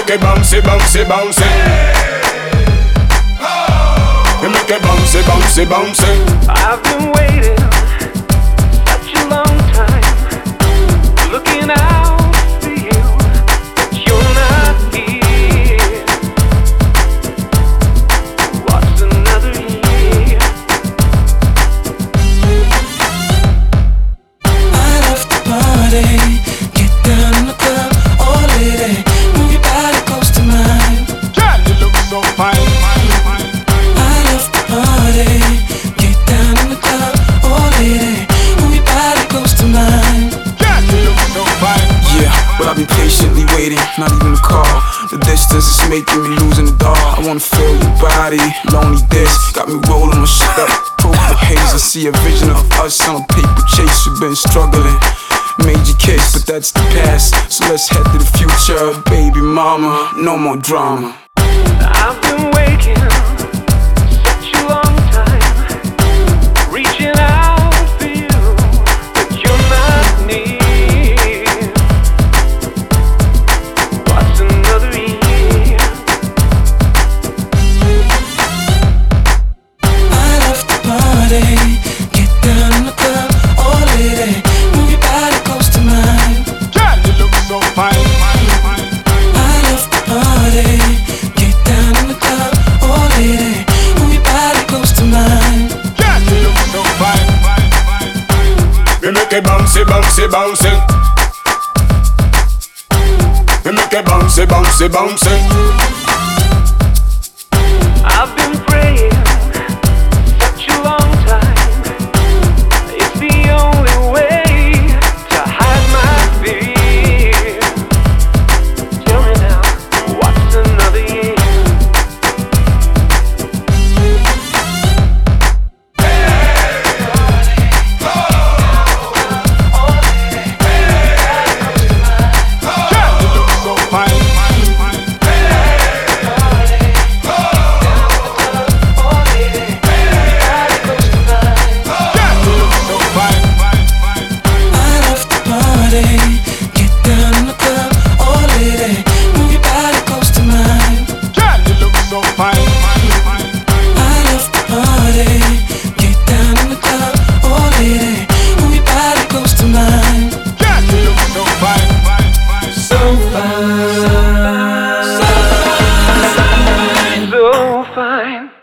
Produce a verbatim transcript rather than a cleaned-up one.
make it bouncy, bouncy, bouncy. You make it bouncy, bouncy, bouncy. I've been waiting such a long time, looking out for you, but you're not here. What's another year? I love the party, get down in the club, all lady, move your body close to mine. Girl, you look so fine, fine, fine. I love the party, get down in the club, all lady, move your body close to mine. Girl, you look so fine. Yeah, but I've been patiently waiting, not even a call. The distance is making me lose in the dark. I wanna feel your body, lonely this got me rolling my shit up. Purple haze, I see a vision of us on a paper chase. We've been struggling, made your case, but that's the past. So let's head to the future, baby mama, no more drama. I've been waiting such a long time, reaching out for you, but you're not near. What's another year? I love the party, get down in the club, all lady, move your body close to mine. Girl, you look so fine, fine, fine. I love the party, get down in the club, all lady, move your body close to mine. Girl, you look so fine, fine, fine, fine. You make it bouncy, bouncy, bouncy. You make it bouncy, bouncy, bouncy. I've been praying such a long time. It's the only way to hide my fear. Tell me now, what's another year? Girl, you look so fine, fine, fine. Girl, you look so fine, fine, fine. I love the party, get down in the club, all lady, move your body close to mine. Girl, you look so fine, fine, fine. I love the party, get down in the club, all lady, move your body close to mine. Girl, you look so fine, fine, fine. So fine, so fine. So fine.